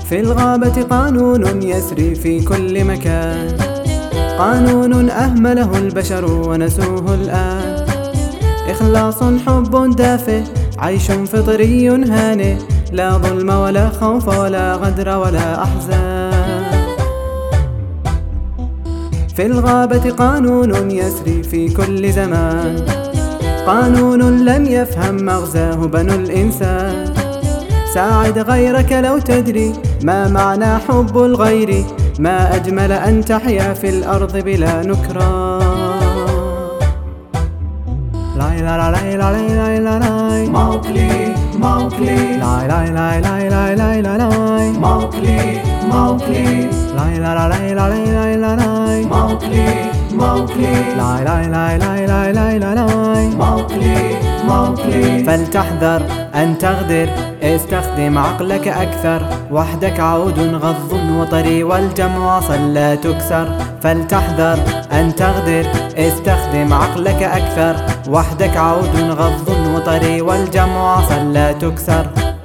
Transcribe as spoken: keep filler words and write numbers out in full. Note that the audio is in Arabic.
في الغابة قانون يسري في كل مكان، قانون أهمله البشر ونسوه الآن. إخلاص حب دافئ عيش فطري هانئ، لا ظلم ولا خوف ولا غدر ولا أحزان. في الغابة قانون يسري في كل زمان، قانون لم يفهم مغزاه بنو الإنسان. ساعد غيرك لو تدري ما معنى حب الغير، ما أجمل أن تحيا في الأرض بلا نكران. لاي لا لا لاي لا لاي لا لاي موكلي موكلي لاي لاي لاي لاي لاي لاي لا لاي موكلي موكلي لاي لا لا لاي لا لاي لاي لا لاي موكلي موكلي لاي لاي لاي لاي لاي لاي لا لاي موكلي موكلي. فلتحذر أن تغدر، استخدم عقلك أكثر، وحدك عود غض وطري والجمع عصا لا تكسر. فلتحذر أن تغدر، استخدم عقلك أكثر، وحدك عود غض وطري والجمع عصا لا تكسر.